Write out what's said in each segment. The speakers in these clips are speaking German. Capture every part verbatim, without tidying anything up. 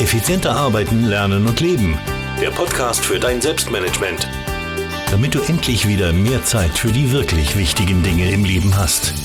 Effizienter arbeiten, lernen und leben. Der Podcast für dein Selbstmanagement. Damit du endlich wieder mehr Zeit für die wirklich wichtigen Dinge im Leben hast.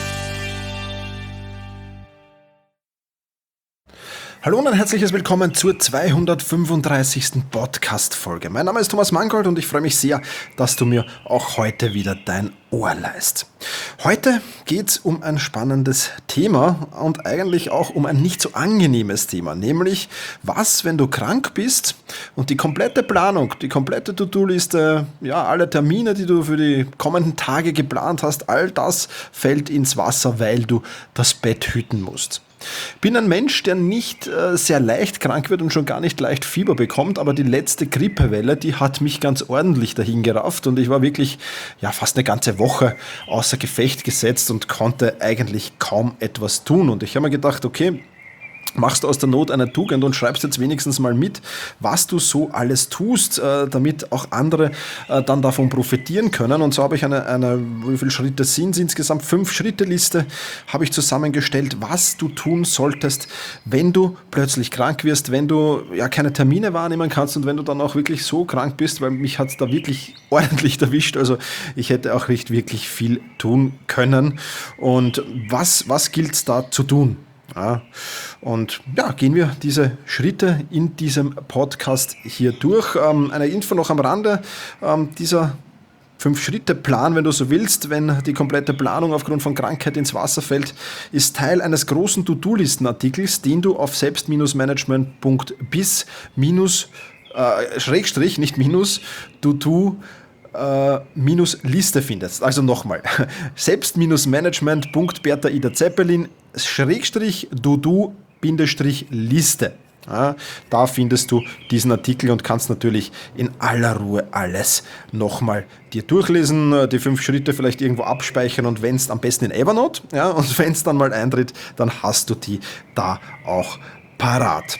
Hallo und ein herzliches Willkommen zur zweihundertfünfunddreißigsten Podcast-Folge. Mein Name ist Thomas Mangold und ich freue mich sehr, dass du mir auch heute wieder dein Ohr leihst. Heute geht es um ein spannendes Thema und eigentlich auch um ein nicht so angenehmes Thema, nämlich was, wenn du krank bist und die komplette Planung, die komplette To-Do-Liste, ja, alle Termine, die du für die kommenden Tage geplant hast, all das fällt ins Wasser, weil du das Bett hüten musst. Ich bin ein Mensch, der nicht äh, sehr leicht krank wird und schon gar nicht leicht Fieber bekommt, aber die letzte Grippewelle, die hat mich ganz ordentlich dahin gerafft und ich war wirklich ja, fast eine ganze Woche außer Gefecht gesetzt und konnte eigentlich kaum etwas tun. Und ich habe mir gedacht, okay, machst du aus der Not eine Tugend und schreibst jetzt wenigstens mal mit, was du so alles tust, äh, damit auch andere äh, dann davon profitieren können. Und so habe ich eine, eine wie viele Schritte sind es insgesamt? Fünf Schritte-Liste habe ich zusammengestellt, was du tun solltest, wenn du plötzlich krank wirst, wenn du ja keine Termine wahrnehmen kannst und wenn du dann auch wirklich so krank bist, weil mich hat es da wirklich ordentlich erwischt. Also ich hätte auch nicht wirklich viel tun können. Und was, was gilt es da zu tun? Ja, und ja, gehen wir diese Schritte in diesem Podcast hier durch. Ähm, eine Info noch am Rande, ähm, dieser Fünf-Schritte-Plan, wenn du so willst, wenn die komplette Planung aufgrund von Krankheit ins Wasser fällt, ist Teil eines großen To-Do-Listen-Artikels, den du auf selbst-management punkt biz minus, äh, Schrägstrich, nicht minus, To-Do Äh, minus Liste findest. Also nochmal, selbst-management punkt bertha ida zeppelin Schrägstrich dodu Bindestrich Liste. Ja, da findest du diesen Artikel und kannst natürlich in aller Ruhe alles nochmal dir durchlesen, die fünf Schritte vielleicht irgendwo abspeichern und wenn es am besten in Evernote, ja, und wenn es dann mal eintritt, dann hast du die da auch parat.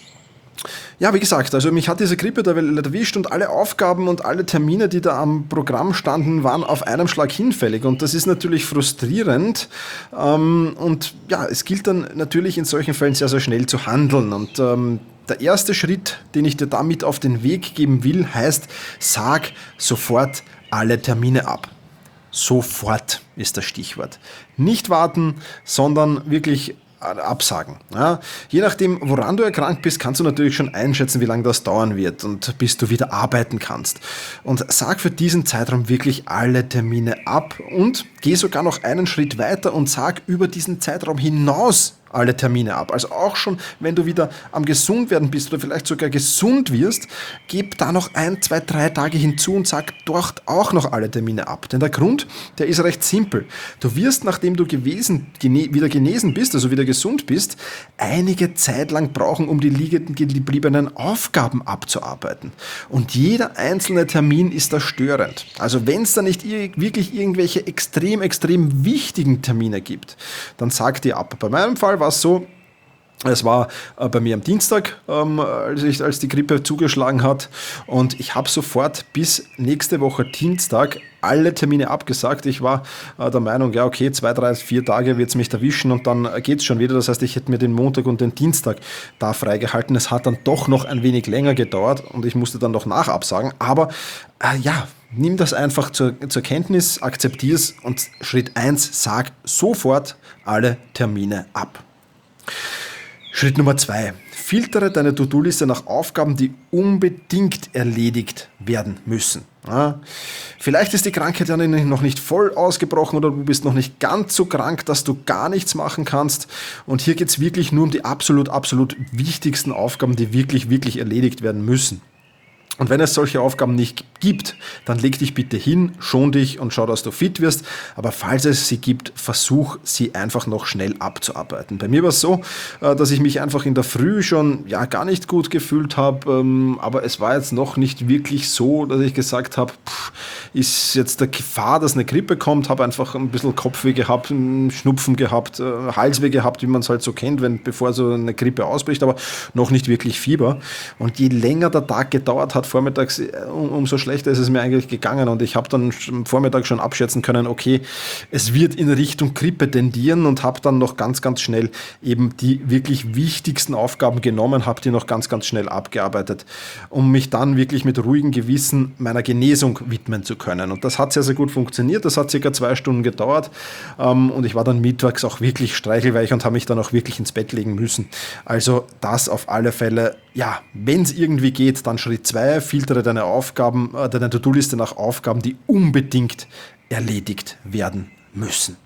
Ja, wie gesagt, also mich hat diese Grippe da erwischt und alle Aufgaben und alle Termine, die da am Programm standen, waren auf einem Schlag hinfällig und das ist natürlich frustrierend und ja, es gilt dann natürlich in solchen Fällen sehr, sehr schnell zu handeln und ähm, der erste Schritt, den ich dir damit auf den Weg geben will, heißt, sag sofort alle Termine ab. Sofort ist das Stichwort. Nicht warten, sondern wirklich absagen. Ja, je nachdem, woran du erkrankt bist, kannst du natürlich schon einschätzen, wie lange das dauern wird und bis du wieder arbeiten kannst. Und sag für diesen Zeitraum wirklich alle Termine ab und geh sogar noch einen Schritt weiter und sag über diesen Zeitraum hinaus alle Termine ab. Also auch schon, wenn du wieder am Gesundwerden bist oder vielleicht sogar gesund wirst, gib da noch ein, zwei, drei Tage hinzu und sag dort auch noch alle Termine ab. Denn der Grund, der ist recht simpel. Du wirst, nachdem du gewesen, gene, wieder genesen bist, also wieder gesund bist, einige Zeit lang brauchen, um die liegenden, gebliebenen Aufgaben abzuarbeiten. Und jeder einzelne Termin ist da störend. Also wenn es da nicht ir- wirklich irgendwelche extrem, extrem wichtigen Termine gibt, dann sag die ab. Bei meinem Fall war es so, es war äh, bei mir am Dienstag, ähm, als, ich, als die Grippe zugeschlagen hat und ich habe sofort bis nächste Woche Dienstag alle Termine abgesagt. Ich war äh, der Meinung, ja okay, zwei, drei, vier Tage wird es mich erwischen und dann äh, geht es schon wieder. Das heißt, ich hätte mir den Montag und den Dienstag da freigehalten. Es hat dann doch noch ein wenig länger gedauert und ich musste dann noch nachabsagen. Aber äh, ja, nimm das einfach zur, zur Kenntnis, akzeptier es und Schritt eins, sag sofort alle Termine ab. Schritt Nummer zwei. Filtere deine To-Do-Liste nach Aufgaben, die unbedingt erledigt werden müssen. Ja, vielleicht ist die Krankheit ja noch nicht voll ausgebrochen oder du bist noch nicht ganz so krank, dass du gar nichts machen kannst. Und hier geht es wirklich nur um die absolut, absolut wichtigsten Aufgaben, die wirklich, wirklich erledigt werden müssen. Und wenn es solche Aufgaben nicht gibt, dann leg dich bitte hin, schon dich und schau, dass du fit wirst. Aber falls es sie gibt, versuch sie einfach noch schnell abzuarbeiten. Bei mir war es so, dass ich mich einfach in der Früh schon ja gar nicht gut gefühlt habe, aber es war jetzt noch nicht wirklich so, dass ich gesagt habe, pff, ist jetzt der Gefahr, dass eine Grippe kommt, habe einfach ein bisschen Kopfweh gehabt, Schnupfen gehabt, Halsweh gehabt, wie man es halt so kennt, wenn bevor so eine Grippe ausbricht, aber noch nicht wirklich Fieber. Und je länger der Tag gedauert hat, gerade vormittags, um, umso schlechter ist es mir eigentlich gegangen und ich habe dann am Vormittag schon abschätzen können, okay, es wird in Richtung Grippe tendieren und habe dann noch ganz, ganz schnell eben die wirklich wichtigsten Aufgaben genommen, habe die noch ganz, ganz schnell abgearbeitet, um mich dann wirklich mit ruhigem Gewissen meiner Genesung widmen zu können. Und das hat sehr, sehr gut funktioniert. Das hat circa zwei Stunden gedauert ähm, und ich war dann mittags auch wirklich streichelweich und habe mich dann auch wirklich ins Bett legen müssen. Also das auf alle Fälle, ja, wenn es irgendwie geht, dann Schritt zwei, filtere deine Aufgaben, äh, deine To-Do-Liste nach Aufgaben, die unbedingt erledigt werden müssen.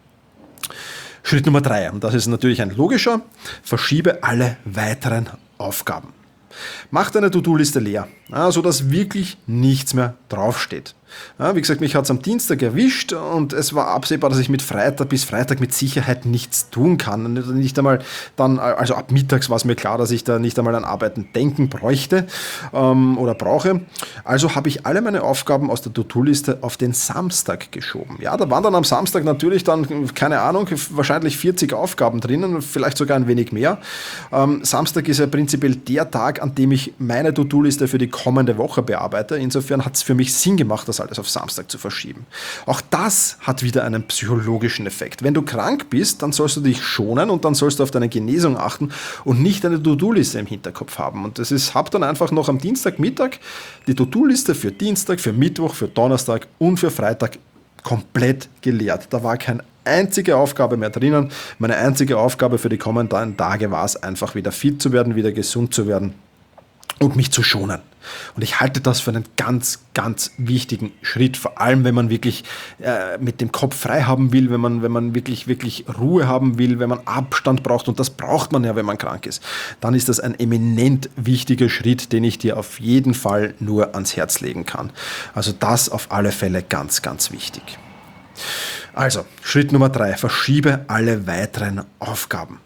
Schritt Nummer drei, und das ist natürlich ein logischer, verschiebe alle weiteren Aufgaben. Mach deine To-Do-Liste leer, ja, sodass wirklich nichts mehr draufsteht. Ja, wie gesagt, mich hat es am Dienstag erwischt und es war absehbar, dass ich mit Freitag bis Freitag mit Sicherheit nichts tun kann. Nicht einmal dann, also ab mittags war es mir klar, dass ich da nicht einmal an Arbeiten denken bräuchte ähm, oder brauche. Also habe ich alle meine Aufgaben aus der To-Do-Liste auf den Samstag geschoben. Ja, da waren dann am Samstag natürlich dann, keine Ahnung, wahrscheinlich vierzig Aufgaben drinnen, vielleicht sogar ein wenig mehr. Ähm, Samstag ist ja prinzipiell der Tag, an dem ich meine To-Do-Liste für die kommende Woche bearbeite. Insofern hat es für mich Sinn gemacht, das alles auf Samstag zu verschieben. Auch das hat wieder einen psychologischen Effekt. Wenn du krank bist, dann sollst du dich schonen und dann sollst du auf deine Genesung achten und nicht eine To-Do-Liste im Hinterkopf haben. Und das ist, hab dann einfach noch am Dienstagmittag die To-Do-Liste für Dienstag, für Mittwoch, für Donnerstag und für Freitag komplett geleert. Da war keine einzige Aufgabe mehr drinnen. Meine einzige Aufgabe für die kommenden Tage war es einfach wieder fit zu werden, wieder gesund zu werden und mich zu schonen. Und ich halte das für einen ganz, ganz wichtigen Schritt, vor allem wenn man wirklich äh, mit dem Kopf frei haben will, wenn man, wenn man wirklich, wirklich Ruhe haben will, wenn man Abstand braucht, und das braucht man ja, wenn man krank ist, dann ist das ein eminent wichtiger Schritt, den ich dir auf jeden Fall nur ans Herz legen kann. Also das auf alle Fälle ganz, ganz wichtig. Also, Schritt Nummer drei, verschiebe alle weiteren Aufgaben.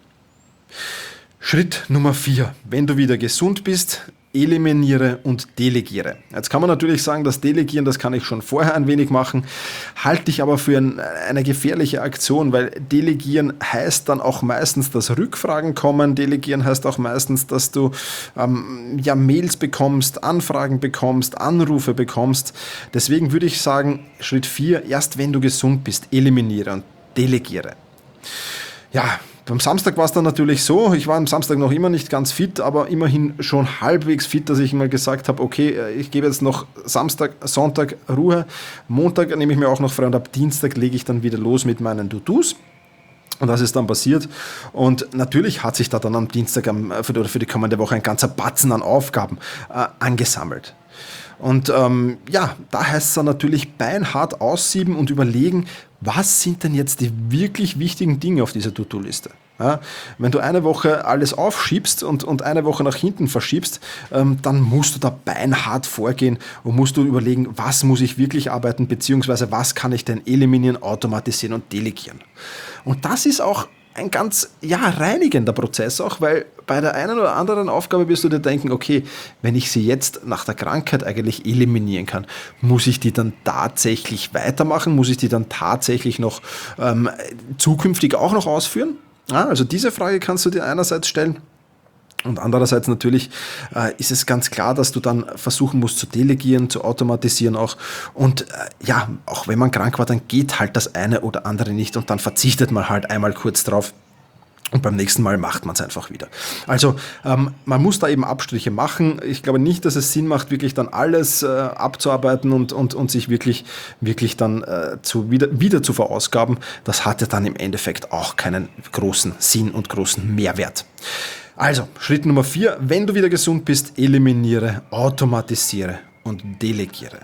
Schritt Nummer vier, wenn du wieder gesund bist, eliminiere und delegiere. Jetzt kann man natürlich sagen, das Delegieren, das kann ich schon vorher ein wenig machen, halte ich aber für ein, eine gefährliche Aktion, weil Delegieren heißt dann auch meistens, dass Rückfragen kommen. Delegieren heißt auch meistens, dass du ähm, ja, Mails bekommst, Anfragen bekommst, Anrufe bekommst. Deswegen würde ich sagen, Schritt vier, erst wenn du gesund bist, eliminiere und delegiere. Ja, beim Samstag war es dann natürlich so, ich war am Samstag noch immer nicht ganz fit, aber immerhin schon halbwegs fit, dass ich mal gesagt habe, okay, ich gebe jetzt noch Samstag, Sonntag Ruhe, Montag nehme ich mir auch noch frei und ab Dienstag lege ich dann wieder los mit meinen To-Dos. Und das ist dann passiert. Und natürlich hat sich da dann am Dienstag oder für die kommende Woche ein ganzer Batzen an Aufgaben äh, angesammelt. Und ähm, ja, da heißt es dann natürlich beinhart aussieben und überlegen, was sind denn jetzt die wirklich wichtigen Dinge auf dieser To-Do-Liste? Ja, wenn du eine Woche alles aufschiebst und, und eine Woche nach hinten verschiebst, ähm, dann musst du da beinhart vorgehen und musst du überlegen, was muss ich wirklich arbeiten, beziehungsweise was kann ich denn eliminieren, automatisieren und delegieren. Und das ist auch ein ganz, ja, reinigender Prozess auch, weil bei der einen oder anderen Aufgabe wirst du dir denken, okay, wenn ich sie jetzt nach der Krankheit eigentlich eliminieren kann, muss ich die dann tatsächlich weitermachen? Muss ich die dann tatsächlich noch ähm, zukünftig auch noch ausführen? Ja, also diese Frage kannst du dir einerseits stellen. Und andererseits natürlich äh, ist es ganz klar, dass du dann versuchen musst zu delegieren, zu automatisieren auch. Und äh, ja, auch wenn man krank war, dann geht halt das eine oder andere nicht und dann verzichtet man halt einmal kurz drauf. Und beim nächsten Mal macht man es einfach wieder. Also ähm, man muss da eben Abstriche machen. Ich glaube nicht, dass es Sinn macht, wirklich dann alles äh, abzuarbeiten und, und, und sich wirklich, wirklich dann äh, zu wieder, wieder zu verausgaben. Das hat ja dann im Endeffekt auch keinen großen Sinn und großen Mehrwert. Also, Schritt Nummer vier, wenn du wieder gesund bist, eliminiere, automatisiere und delegiere.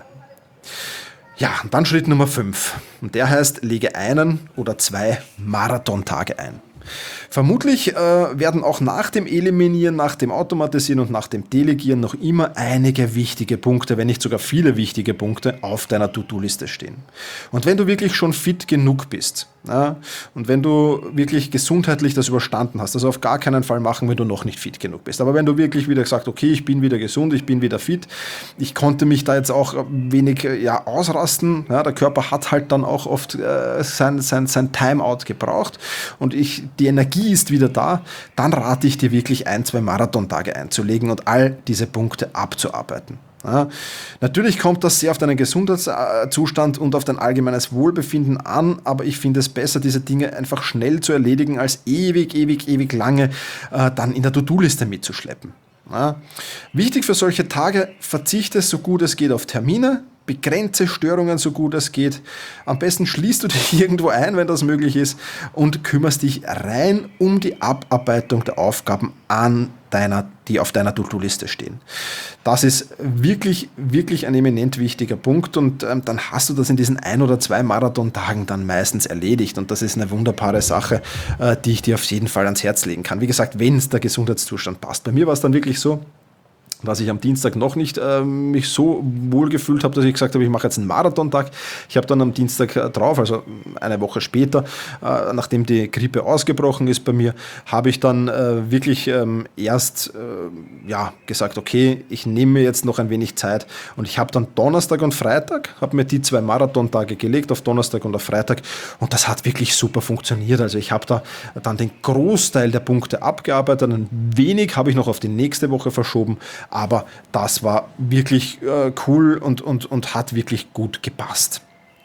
Ja, und dann Schritt Nummer fünf. Und der heißt, lege einen oder zwei Marathontage ein. Vermutlich äh, werden auch nach dem Eliminieren, nach dem Automatisieren und nach dem Delegieren noch immer einige wichtige Punkte, wenn nicht sogar viele wichtige Punkte auf deiner To-Do-Liste stehen. Und wenn du wirklich schon fit genug bist, ja, und wenn du wirklich gesundheitlich das überstanden hast, also auf gar keinen Fall machen, wenn du noch nicht fit genug bist. Aber wenn du wirklich wieder sagst, okay, ich bin wieder gesund, ich bin wieder fit, ich konnte mich da jetzt auch wenig ja, ausrasten, ja, der Körper hat halt dann auch oft äh, sein, sein, sein Timeout gebraucht und ich, die Energie ist wieder da, dann rate ich dir wirklich ein, zwei Marathontage einzulegen und all diese Punkte abzuarbeiten. Ja, natürlich kommt das sehr auf deinen Gesundheitszustand und auf dein allgemeines Wohlbefinden an, aber ich finde es besser, diese Dinge einfach schnell zu erledigen, als ewig, ewig, ewig lange äh, dann in der To-Do-Liste mitzuschleppen. Ja. Wichtig für solche Tage, verzichte so gut es geht auf Termine, begrenze Störungen so gut es geht. Am besten schließt du dich irgendwo ein, wenn das möglich ist, und kümmerst dich rein um die Abarbeitung der Aufgaben an deiner, die auf deiner To-Do-Liste stehen. Das ist wirklich, wirklich ein eminent wichtiger Punkt, und ähm, dann hast du das in diesen ein oder zwei Marathontagen dann meistens erledigt, und das ist eine wunderbare Sache, äh, die ich dir auf jeden Fall ans Herz legen kann. Wie gesagt, wenn es der Gesundheitszustand passt. Bei mir war es dann wirklich so, dass ich am Dienstag noch nicht äh, mich so wohl gefühlt habe, dass ich gesagt habe, ich mache jetzt einen Marathontag. Ich habe dann am Dienstag äh, drauf, also eine Woche später, äh, nachdem die Grippe ausgebrochen ist bei mir, habe ich dann äh, wirklich ähm, erst äh, ja, gesagt, okay, ich nehme mir jetzt noch ein wenig Zeit, und ich habe dann Donnerstag und Freitag, habe mir die zwei Marathontage gelegt, auf Donnerstag und auf Freitag, und das hat wirklich super funktioniert. Also ich habe da dann den Großteil der Punkte abgearbeitet, ein wenig habe ich noch auf die nächste Woche verschoben, aber das war wirklich äh, cool und, und, und hat wirklich gut gepasst.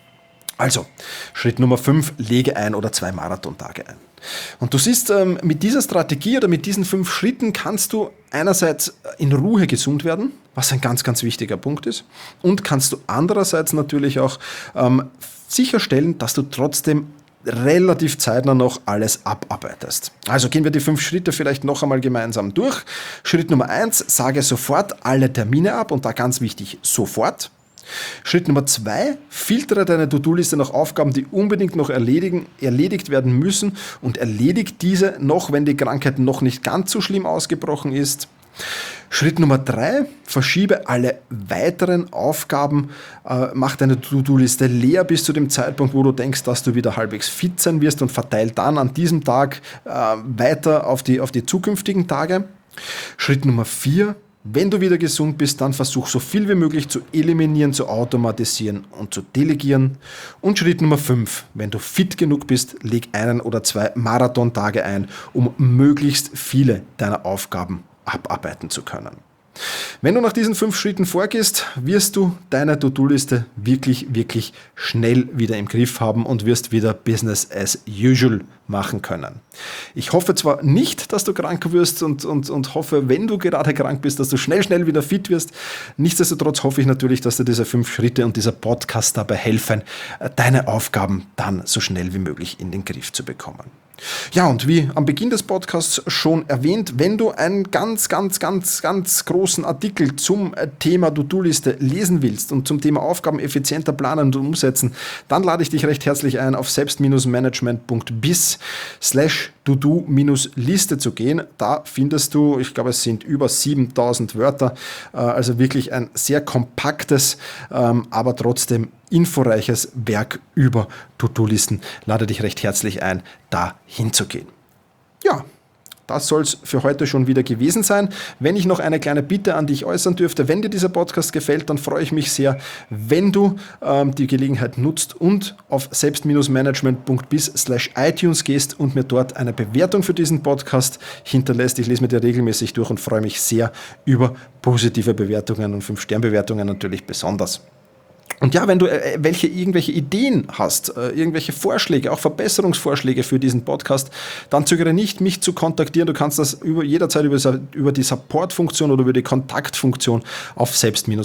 Also, Schritt Nummer fünf, lege ein oder zwei Marathontage ein. Und du siehst, ähm, mit dieser Strategie oder mit diesen fünf Schritten kannst du einerseits in Ruhe gesund werden, was ein ganz, ganz wichtiger Punkt ist, und kannst du andererseits natürlich auch ähm, sicherstellen, dass du trotzdem relativ zeitnah noch alles abarbeitest. Also gehen wir die fünf Schritte vielleicht noch einmal gemeinsam durch. Schritt Nummer eins, sage sofort alle Termine ab, und da ganz wichtig, sofort. Schritt Nummer zwei, filtere deine To-Do-Liste nach Aufgaben, die unbedingt noch erledigen, erledigt werden müssen, und erledigt diese noch, wenn die Krankheit noch nicht ganz so schlimm ausgebrochen ist. Schritt Nummer drei, verschiebe alle weiteren Aufgaben, äh, mach deine To-Do-Liste leer bis zu dem Zeitpunkt, wo du denkst, dass du wieder halbwegs fit sein wirst, und verteile dann an diesem Tag äh, weiter auf die, auf die zukünftigen Tage. Schritt Nummer vier, wenn du wieder gesund bist, dann versuch so viel wie möglich zu eliminieren, zu automatisieren und zu delegieren. Und Schritt Nummer fünf, wenn du fit genug bist, leg einen oder zwei Marathontage ein, um möglichst viele deiner Aufgaben abarbeiten zu können. Wenn du nach diesen fünf Schritten vorgehst, wirst du deine To-Do-Liste wirklich, wirklich schnell wieder im Griff haben und wirst wieder Business as usual machen können. Ich hoffe zwar nicht, dass du krank wirst, und, und, und hoffe, wenn du gerade krank bist, dass du schnell, schnell wieder fit wirst. Nichtsdestotrotz hoffe ich natürlich, dass dir diese fünf Schritte und dieser Podcast dabei helfen, deine Aufgaben dann so schnell wie möglich in den Griff zu bekommen. Ja, und wie am Beginn des Podcasts schon erwähnt, wenn du einen ganz, ganz, ganz, ganz großen Artikel zum Thema To-Do-Liste lesen willst und zum Thema Aufgaben effizienter planen und umsetzen, dann lade ich dich recht herzlich ein, auf selbst-management.biz slash To-Do-Liste zu gehen. Da findest du, ich glaube, es sind über siebentausend Wörter, also wirklich ein sehr kompaktes, aber trotzdem inforeiches Werk über To-Do-Listen. Lade dich recht herzlich ein, da hinzugehen. Ja, das soll es für heute schon wieder gewesen sein. Wenn ich noch eine kleine Bitte an dich äußern dürfte, wenn dir dieser Podcast gefällt, dann freue ich mich sehr, wenn du ähm, die Gelegenheit nutzt und auf selbst-management.biz slash iTunes gehst und mir dort eine Bewertung für diesen Podcast hinterlässt. Ich lese mir die regelmäßig durch und freue mich sehr über positive Bewertungen und fünf Sterne Bewertungen natürlich besonders. Und ja, wenn du äh, welche irgendwelche Ideen hast, äh, irgendwelche Vorschläge, auch Verbesserungsvorschläge für diesen Podcast, dann zögere nicht, mich zu kontaktieren. Du kannst das über, jederzeit über, über die Support-Funktion oder über die Kontaktfunktion auf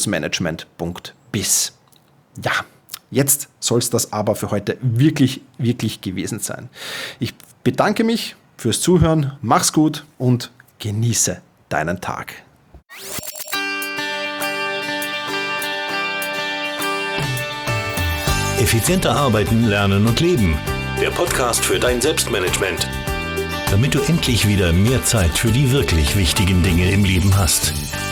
selbst-management.biz. Ja, jetzt soll es das aber für heute wirklich, wirklich gewesen sein. Ich bedanke mich fürs Zuhören, mach's gut und genieße deinen Tag. Effizienter arbeiten, lernen und leben. Der Podcast für dein Selbstmanagement. Damit du endlich wieder mehr Zeit für die wirklich wichtigen Dinge im Leben hast.